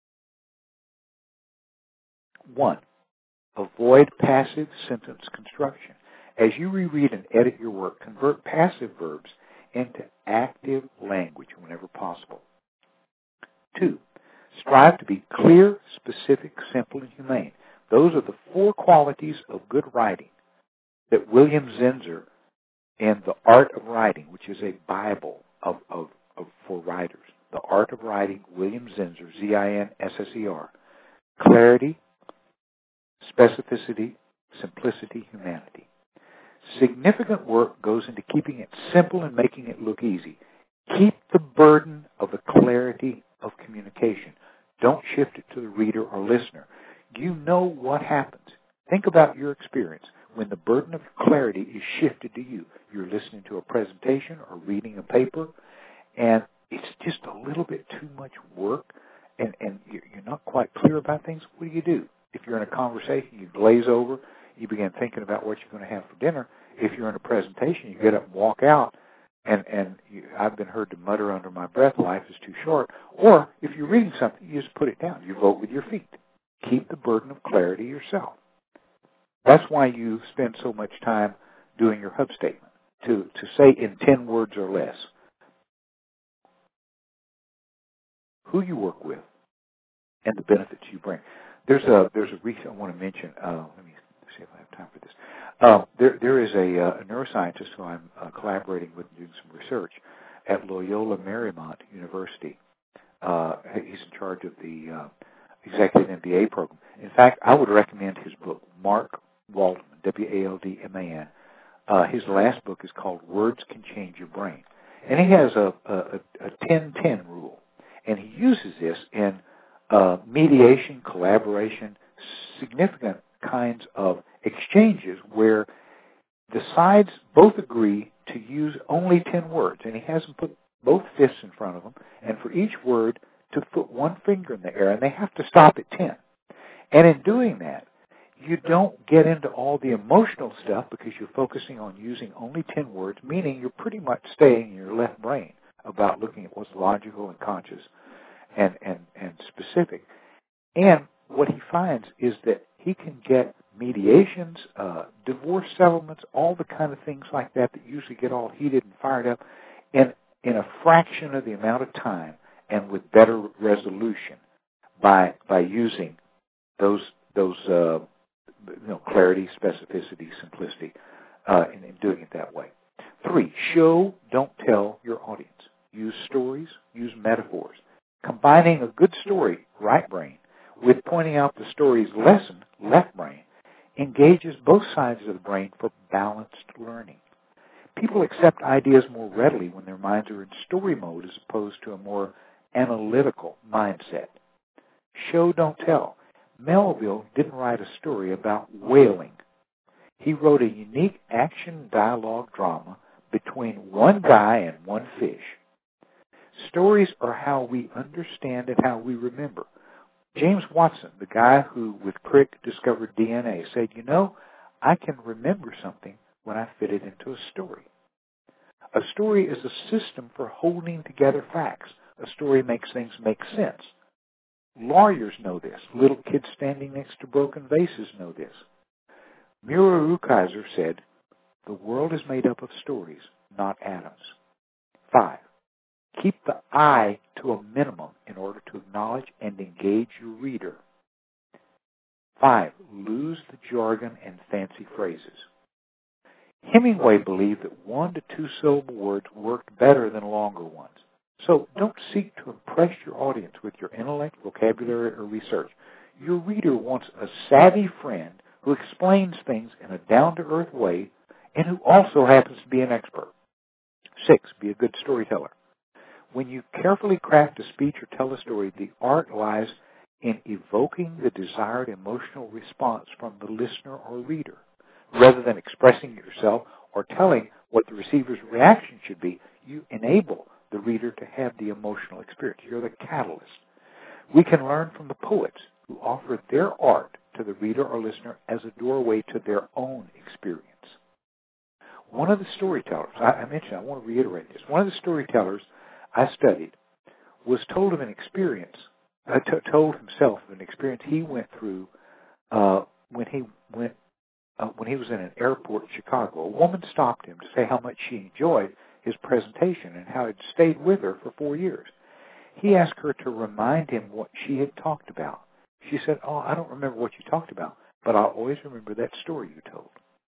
One, avoid passive sentence construction. As you reread and edit your work, convert passive verbs into active language whenever possible. Two, strive to be clear, specific, simple, and humane. Those are the four qualities of good writing that William Zinsser in The Art of Writing, which is a Bible of, of, of for writers. The Art of Writing, William Zinsser, Z I N S S E R. Clarity, specificity, simplicity, humanity. Significant work goes into keeping it simple and making it look easy. Keep the burden of the clarity of communication. Don't shift it to the reader or listener. You know what happens. Think about your experience when the burden of clarity is shifted to you. You're listening to a presentation or reading a paper, and it's just a little bit too much work, and, and you're not quite clear about things. What do you do? If you're in a conversation, you glaze over, you begin thinking about what you're going to have for dinner. If you're in a presentation, you get up and walk out, and, and you, I've been heard to mutter under my breath, life is too short. Or if you're reading something, you just put it down. You vote with your feet. Keep the burden of clarity yourself. That's why you spend so much time doing your hub statement, to, to say in ten words or less who you work with and the benefits you bring. There's a there's a reason I want to mention. Uh, let me see if I have time for this. Uh, there there is a, uh, a neuroscientist who I'm uh, collaborating with doing some research at Loyola Marymount University. Uh, he's in charge of the uh, executive M B A program. In fact, I would recommend his book, Mark Waldman, W A L D M A N. Uh, his last book is called Words Can Change Your Brain. And he has a, a, a ten ten rule. And he uses this in uh, mediation, collaboration, significant kinds of exchanges where the sides both agree to use only ten words. And he has them put both fists in front of them, and for each word to put one finger in the air, and they have to stop at ten. And in doing that, you don't get into all the emotional stuff because you're focusing on using only ten words, meaning you're pretty much staying in your left brain about looking at what's logical and conscious and, and, and specific. And what he finds is that he can get mediations, uh, divorce settlements, all the kind of things like that that usually get all heated and fired up in, in a fraction of the amount of time and with better resolution by by using those those uh, you know, clarity, specificity, simplicity, uh, and, and doing it that way. Three, show, don't tell your audience. Use stories, use metaphors. Combining a good story, right brain, with pointing out the story's lesson, left brain, engages both sides of the brain for balanced learning. People accept ideas more readily when their minds are in story mode as opposed to a more analytical mindset. Show, don't tell. Melville didn't write a story about whaling. He wrote a unique action dialogue drama between one guy and one fish. Stories are how we understand and how we remember. James Watson, the guy who with Crick discovered D N A, said, you know, I can remember something when I fit it into a story. A story is a system for holding together facts. A story makes things make sense. Lawyers know this. Little kids standing next to broken vases know this. Muriel Rukeyser said, the world is made up of stories, not atoms. Five, keep the I to a minimum in order to acknowledge and engage your reader. Five, lose the jargon and fancy phrases. Hemingway believed that one to two syllable words worked better than longer ones. So don't seek to impress your audience with your intellect, vocabulary, or research. Your reader wants a savvy friend who explains things in a down-to-earth way and who also happens to be an expert. Six, be a good storyteller. When you carefully craft a speech or tell a story, the art lies in evoking the desired emotional response from the listener or reader. Rather than expressing it yourself or telling what the receiver's reaction should be, you enable the reader to have the emotional experience. You're the catalyst. We can learn from the poets who offer their art to the reader or listener as a doorway to their own experience. One of the storytellers, I, I mentioned, I want to reiterate this, one of the storytellers I studied was told of an experience, uh, t- told himself of an experience he went through uh, when he went uh, when he was in an airport in Chicago. A woman stopped him to say how much she enjoyed his presentation and how it stayed with her for four years. He asked her to remind him what she had talked about. She said, oh, I don't remember what you talked about, but I'll always remember that story you told.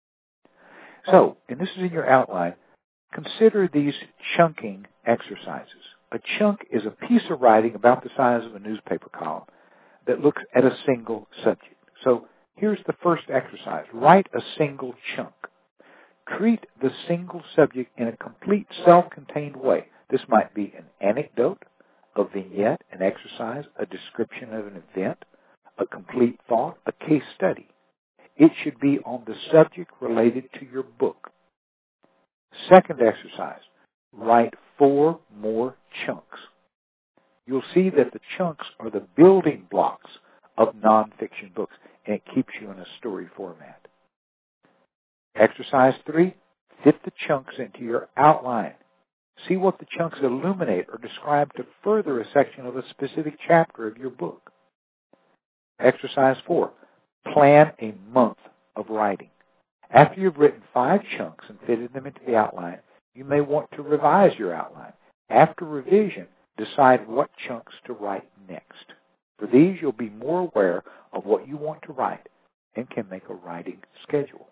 So, and this is in your outline, consider these chunking exercises. A chunk is a piece of writing about the size of a newspaper column that looks at a single subject. So here's the first exercise. Write a single chunk. Treat the single subject in a complete self-contained way. This might be an anecdote, a vignette, an exercise, a description of an event, a complete thought, a case study. It should be on the subject related to your book. Second exercise, write four more chunks. You'll see that the chunks are the building blocks of nonfiction books, and it keeps you in a story format. Exercise three, fit the chunks into your outline. See what the chunks illuminate or describe to further a section of a specific chapter of your book. Exercise four, plan a month of writing. After you've written five chunks and fitted them into the outline, you may want to revise your outline. After revision, decide what chunks to write next. For these, you'll be more aware of what you want to write and can make a writing schedule.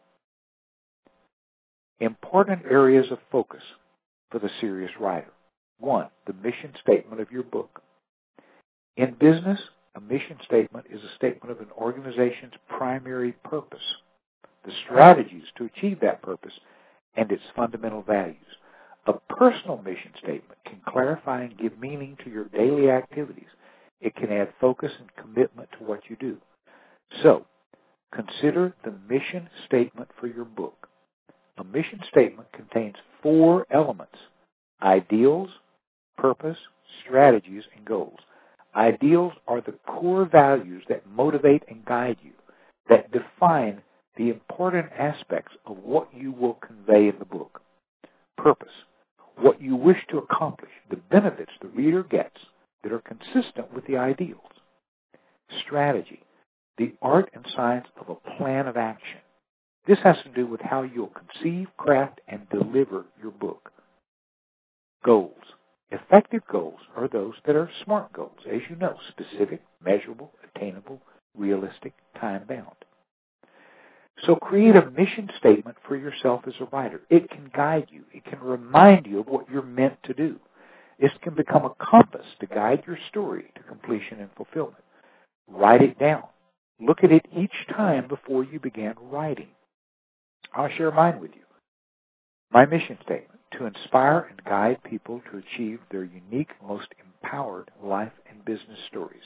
Important areas of focus for the serious writer. One, the mission statement of your book. In business, a mission statement is a statement of an organization's primary purpose, the strategies to achieve that purpose, and its fundamental values. A personal mission statement can clarify and give meaning to your daily activities. It can add focus and commitment to what you do. So, consider the mission statement for your book. A mission statement contains four elements: ideals, purpose, strategies, and goals. Ideals are the core values that motivate and guide you, that define the important aspects of what you will convey in the book. Purpose, what you wish to accomplish, the benefits the reader gets that are consistent with the ideals. Strategy, the art and science of a plan of action. This has to do with how you'll conceive, craft, and deliver your book. Goals. Effective goals are those that are SMART goals, as you know, specific, measurable, attainable, realistic, time-bound. So create a mission statement for yourself as a writer. It can guide you. It can remind you of what you're meant to do. This can become a compass to guide your story to completion and fulfillment. Write it down. Look at it each time before you begin writing. I'll share mine with you. My mission statement: to inspire and guide people to achieve their unique, most empowered life and business stories.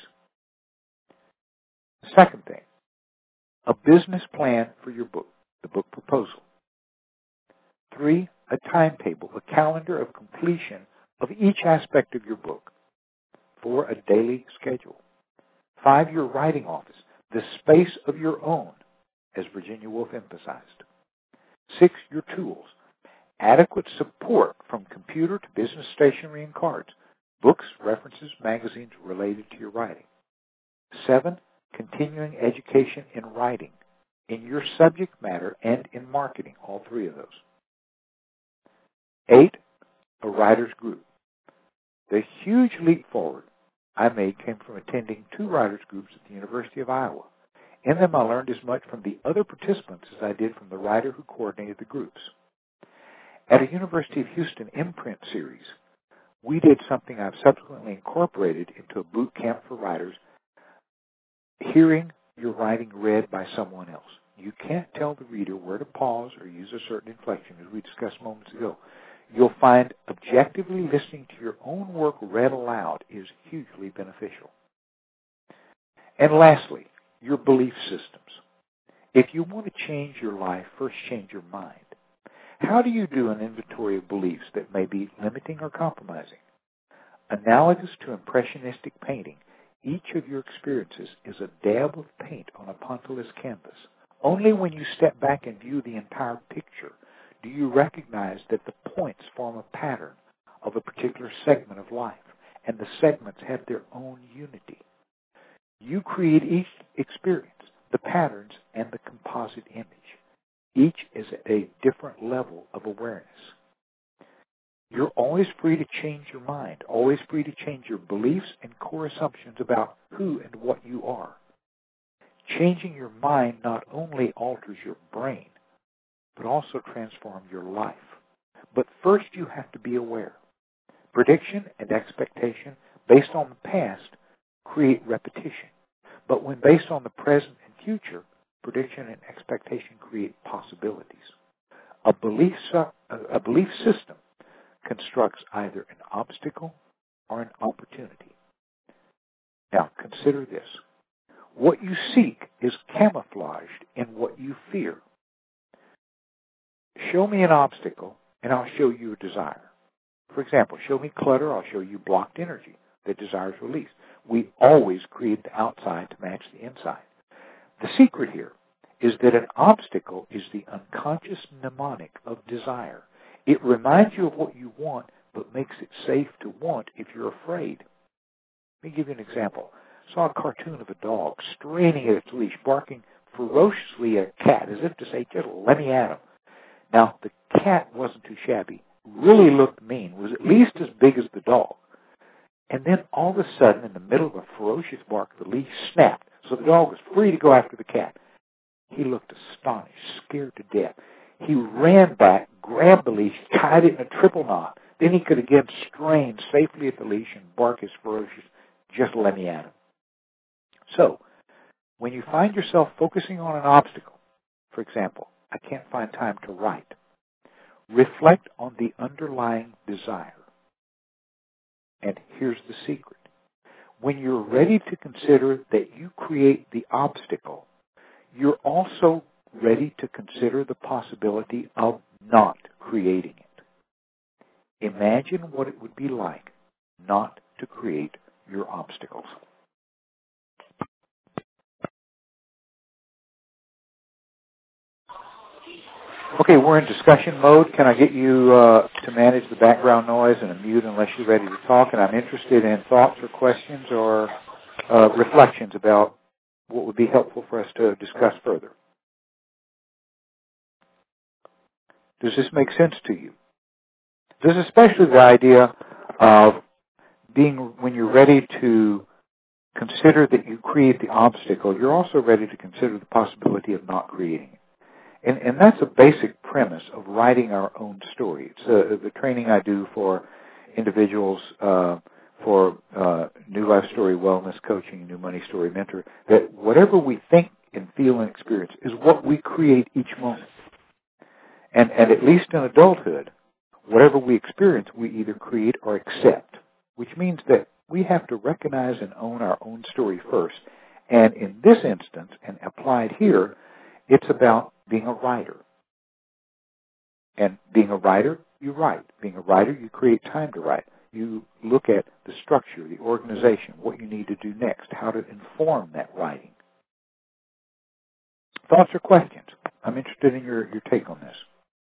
The second thing, a business plan for your book, the book proposal. Three, a timetable, a calendar of completion of each aspect of your book. Four, a daily schedule. Five, your writing office, the space of your own, as Virginia Woolf emphasized. Six, your tools. Adequate support from computer to business stationery and cards, books, references, magazines related to your writing. Seven, continuing education in writing, in your subject matter and in marketing, all three of those. Eight, a writer's group. The huge leap forward I made came from attending two writers' groups at the University of Iowa. In them, I learned as much from the other participants as I did from the writer who coordinated the groups. At a University of Houston imprint series, we did something I've subsequently incorporated into a boot camp for writers: hearing your writing read by someone else. You can't tell the reader where to pause or use a certain inflection, as we discussed moments ago. You'll find objectively listening to your own work read aloud is hugely beneficial. And lastly, your belief systems. If you want to change your life, first change your mind. How do you do an inventory of beliefs that may be limiting or compromising? Analogous to impressionistic painting, each of your experiences is a dab of paint on a pontillous canvas. Only when you step back and view the entire picture do you recognize that the points form a pattern of a particular segment of life, and the segments have their own unity. You create each experience, the patterns, and the composite image. Each is at a different level of awareness. You're always free to change your mind, always free to change your beliefs and core assumptions about who and what you are. Changing your mind not only alters your brain, but also transforms your life. But first you have to be aware. Prediction and expectation based on the past create repetition. But when based on the present and future, prediction and expectation create possibilities. A belief, su- a belief system constructs either an obstacle or an opportunity. Now, consider this. What you seek is camouflaged in what you fear. Show me an obstacle, and I'll show you a desire. For example, show me clutter, I'll show you blocked energy that desires release. We always create the outside to match the inside. The secret here is that an obstacle is the unconscious mnemonic of desire. It reminds you of what you want, but makes it safe to want if you're afraid. Let me give you an example. I saw a cartoon of a dog straining at its leash, barking ferociously at a cat, as if to say, just let me at him. Now, the cat wasn't too shabby, really looked mean, was at least as big as the dog. And then all of a sudden, in the middle of a ferocious bark, the leash snapped, so the dog was free to go after the cat. He looked astonished, scared to death. He ran back, grabbed the leash, tied it in a triple knot. Then he could again strain safely at the leash and bark his ferocious, just let me at him. So, when you find yourself focusing on an obstacle, for example, I can't find time to write, reflect on the underlying desire. And here's the secret. When you're ready to consider that you create the obstacle, you're also ready to consider the possibility of not creating it. Imagine what it would be like not to create your obstacles. Okay, we're in discussion mode. Can I get you uh, to manage the background noise and a mute unless you're ready to talk? And I'm interested in thoughts or questions or uh, reflections about what would be helpful for us to discuss further. Does this make sense to you? This is especially the idea of being, when you're ready to consider that you create the obstacle, you're also ready to consider the possibility of not creating it. And, and that's a basic premise of writing our own story. It's uh, the training I do for individuals uh, for uh, New Life Story Wellness Coaching, New Money Story Mentor, that whatever we think and feel and experience is what we create each moment. And, and at least in adulthood, whatever we experience, we either create or accept, which means that we have to recognize and own our own story first. And in this instance, and applied here, it's about being a writer. And being a writer, you write. Being a writer, you create time to write. You look at the structure, the organization, what you need to do next, how to inform that writing. Thoughts or questions? I'm interested in your, your take on this.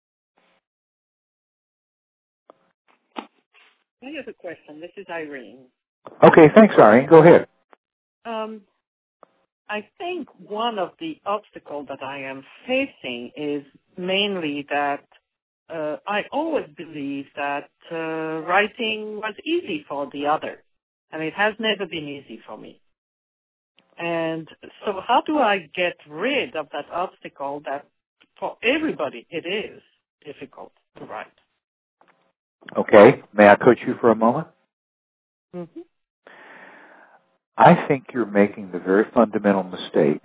I have a question. This is Irene. Okay, thanks, Irene. Go ahead. Um, I think one of the obstacles that I am facing is mainly that uh, I always believed that uh, writing was easy for the other, and it has never been easy for me. And so how do I get rid of that obstacle that for everybody it is difficult to write? Okay, may I coach you for a moment? Mm-hmm. I think you're making the very fundamental mistake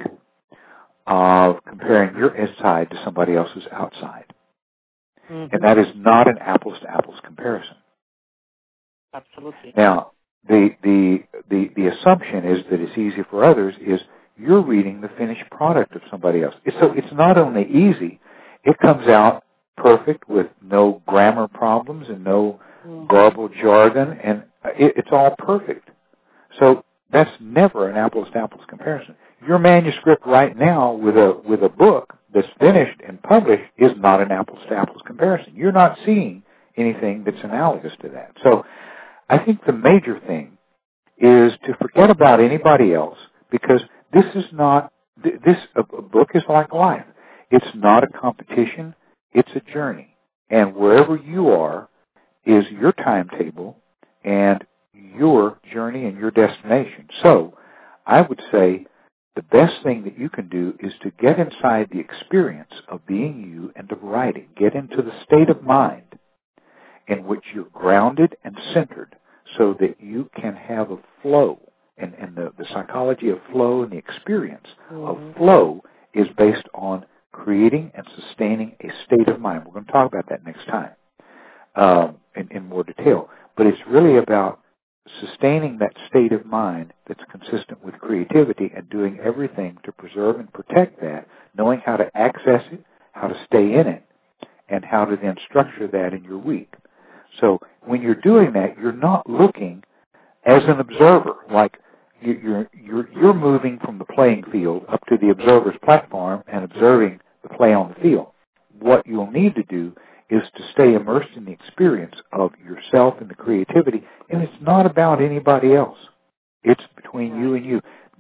of comparing your inside to somebody else's outside. Mm-hmm. And that is not an apples-to-apples comparison. Absolutely. Now, the, the, the, the assumption is that it's easy for others is you're reading the finished product of somebody else. So it's not only easy, it comes out perfect with no grammar problems and no mm-hmm. garbled jargon, and it, it's all perfect. So that's never an apples-to-apples comparison. Your manuscript right now with a with a book that's finished and published is not an apples-to-apples comparison. You're not seeing anything that's analogous to that. So I think the major thing is to forget about anybody else, because this is not, this a book is like life. It's not a competition. It's a journey. And wherever you are is your timetable and your journey and your destination. So I would say the best thing that you can do is to get inside the experience of being you and of writing. Get into the state of mind in which you're grounded and centered so that you can have a flow. And, and the, the psychology of flow and the experience mm-hmm. of flow is based on creating and sustaining a state of mind. We're going to talk about that next time um, in, in more detail. But it's really about sustaining that state of mind that's consistent with creativity and doing everything to preserve and protect that, knowing how to access it, how to stay in it, and how to then structure that in your week. So when you're doing that, you're not looking as an observer, like you're, you're, you're moving from the playing field up to the observer's platform and observing the play on the field. What you'll need to do is to stay immersed in the experience of yourself and the creativity, and it's not about anybody else. It's between you and you.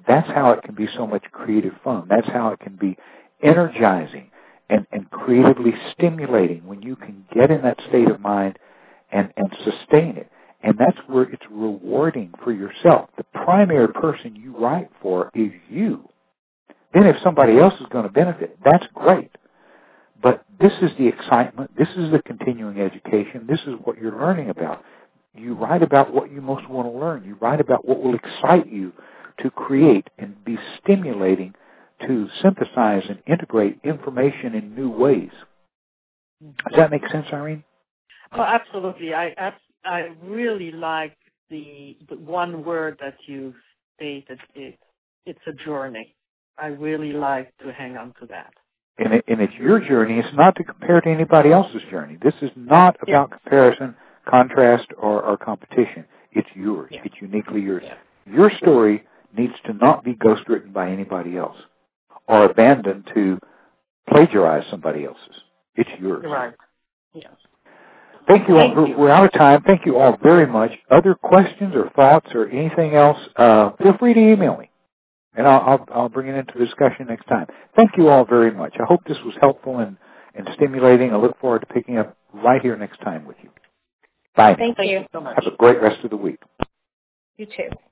That's how it can be so much creative fun. That's how it can be energizing and, and creatively stimulating when you can get in that state of mind and, and sustain it. And that's where it's rewarding for yourself. The primary person you write for is you. Then if somebody else is going to benefit, that's great. But this is the excitement. This is the continuing education. This is what you're learning about. You write about what you most want to learn. You write about what will excite you to create and be stimulating to synthesize and integrate information in new ways. Does that make sense, Irene? Oh, absolutely. I I really like the, the one word that you stated. It it's a journey. I really like to hang on to that. And, it, and it's your journey. It's not to compare to anybody else's journey. This is not about yeah. comparison, contrast, or, or competition. It's yours. Yeah. It's uniquely yours. Yeah. Your story needs to not be ghostwritten by anybody else or abandoned to plagiarize somebody else's. It's yours. Right. Yes. Thank you Thank all. you. We're out of time. Thank you all very much. Other questions or thoughts or anything else, uh, feel free to email me. And I'll, I'll, I'll bring it into discussion next time. Thank you all very much. I hope this was helpful and, and stimulating. I look forward to picking up right here next time with you. Bye. Thank now. you. Thank you so much. Have a great rest of the week. You too.